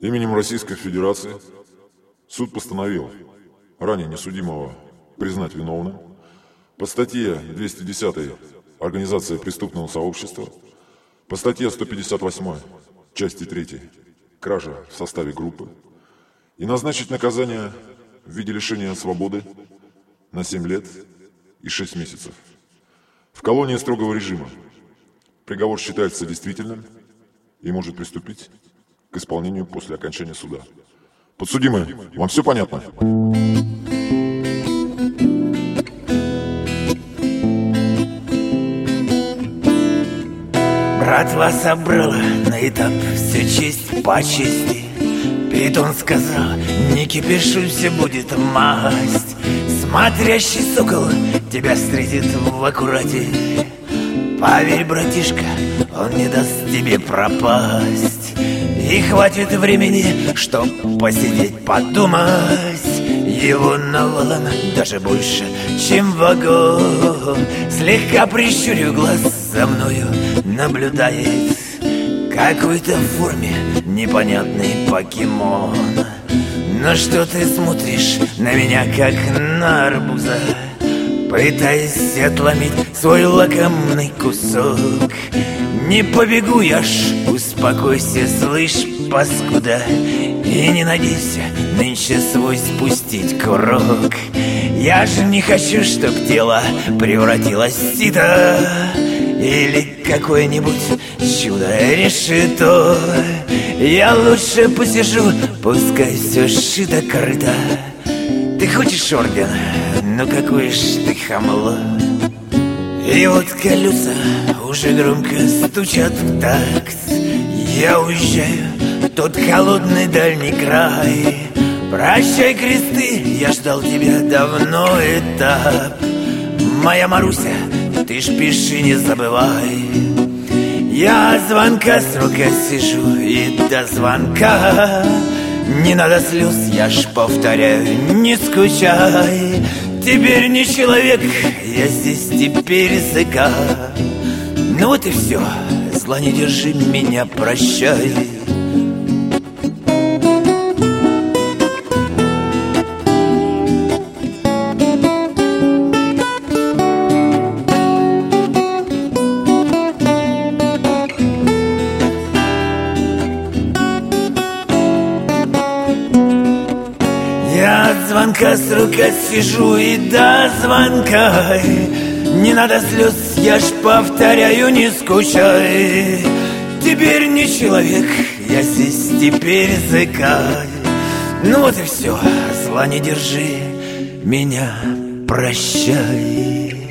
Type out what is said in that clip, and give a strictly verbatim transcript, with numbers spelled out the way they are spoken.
Именем Российской Федерации суд постановил ранее несудимого признать виновным по статье двести десять «Организация преступного сообщества», по статье сто пятьдесят восемь части третьей «Кража в составе группы» и назначить наказание в виде лишения свободы на семь лет и шесть месяцев в колонии строгого режима. Приговор считается действительным и может приступить к исполнению после окончания суда. Подсудимые, вам все понятно? Братва собрала на этап все честь по чести. Питон сказал, не кипишуй, все будет масть. Смотрящий сокол тебя встретит в аккурате. Поверь, братишка, он не даст тебе пропасть. И хватит времени, чтоб посидеть, подумать. Его навалом даже больше, чем вагон. Слегка прищурю глаз, за мною наблюдает какой-то в форме непонятный покемон. Но что ты смотришь на меня, как на арбуза, пытаясь отломить свой лакомный кусок? Не побегу я ж, успокойся, слышь, паскуда, и не надейся нынче свой спустить курок. Я же не хочу, чтоб тело превратилось в сито или какое-нибудь чудо решето. Я лучше посижу, пускай все шито-крыто. Ты хочешь орден? Ну какой ж ты хамло. И вот колеса уже громко стучат в такт. Я уезжаю в тот холодный дальний край. Прощай, кресты, я ждал тебя давно, этап. Моя Маруся, ты ж пиши, не забывай. Я звонка с рука сижу и до звонка. Не надо слез, я ж повторяю, не скучай. Теперь не человек, я здесь теперь языка. Ну вот и все, зла не держи, меня прощай. Я от звонка с рука сижу и до звонка. Не надо слез, я ж повторяю, не скучай. Теперь не человек, я здесь теперь языка. Ну вот и все, зла не держи, меня прощай.